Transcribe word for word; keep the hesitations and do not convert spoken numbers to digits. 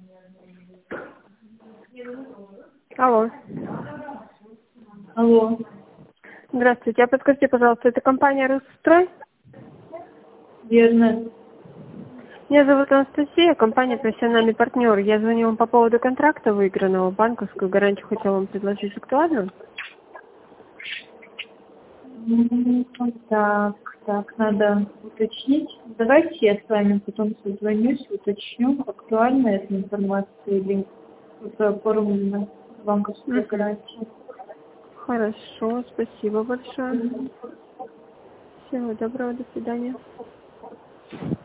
Алло. Алло. Здравствуйте. А подскажите, пожалуйста, это компания «Русстрой»? Верно. Меня зовут Анастасия, компания «Профессиональный партнер». Я звоню вам по поводу контракта выигранного, банковскую гарантию хотела вам предложить. Актуально? М, Так, так, надо уточнить. Давайте я с вами потом созвонюсь, уточню, актуальна эта информация или уже оформлена банковская Угу. гарантия. Хорошо, спасибо большое. Всего доброго, до свидания.